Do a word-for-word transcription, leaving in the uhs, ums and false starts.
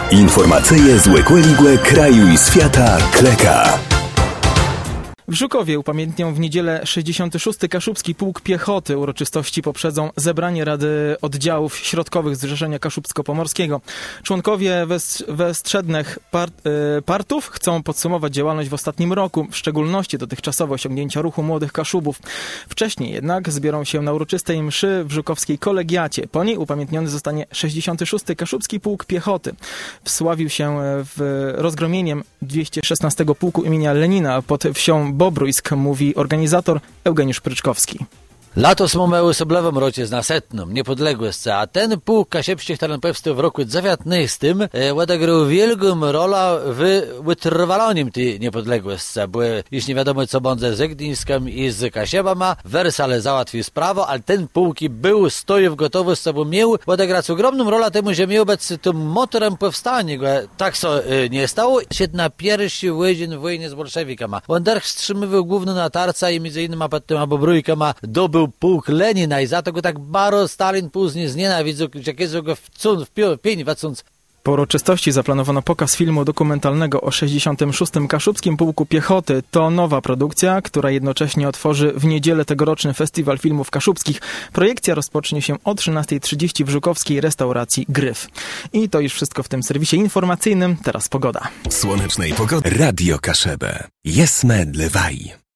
Informacyje z Łekłe kraju i świata Kleka. W Żukowie upamiętnią w niedzielę sześćdziesiąty szósty Kaszubski Pułk Piechoty. Uroczystości poprzedzą zebranie Rady Oddziałów Środkowych Zrzeszenia Kaszubsko-Pomorskiego. Członkowie wes- westrzednych par- y- partów chcą podsumować działalność w ostatnim roku, w szczególności dotychczasowe osiągnięcia ruchu młodych Kaszubów. Wcześniej jednak zbiorą się na uroczystej mszy w żukowskiej kolegiacie. Po niej upamiętniony zostanie sześćdziesiąty szósty Kaszubski Pułk Piechoty. Wsławił się w rozgromieniem dwieście szesnastego Pułku imienia Lenina pod wsią Bobrójsk, mówi organizator Eugeniusz Pryczkowski. Lato smo u soblowym rocie z nasetną, niepodległość, a ten pułk kasiepskich, który powstał w roku dziewiętnastym, odegrał wielką rolę w wytrwalaniu tej niepodległości, bo już nie wiadomo co będzie z Gdyńskiem i z Kasiebama, Wersale załatwił sprawę, ale ten pułk był, stoi w gotowości, bo miał odegrać ogromną rolę temu, że miał być tym motorem powstania. Tak so nie stało, się na pierwszy łydzień w wojnie z bolszewikami. On der wstrzymywał główną natarca i między innymi pod tymi Bobrójkami dobył pułk Lenina i za to go tak bardzo Stalin później znienawidził, że go w cun, w pień wacunc. Po uroczystości zaplanowano pokaz filmu dokumentalnego o sześćdziesiątym szóstym Kaszubskim Pułku Piechoty. To nowa produkcja, która jednocześnie otworzy w niedzielę tegoroczny Festiwal Filmów Kaszubskich. Projekcja rozpocznie się o trzynasta trzydzieści w żukowskiej restauracji Gryf. I to już wszystko w tym serwisie informacyjnym. Teraz pogoda. Słonecznej pogody. Radio Kaszebę. Jesme dlewaj.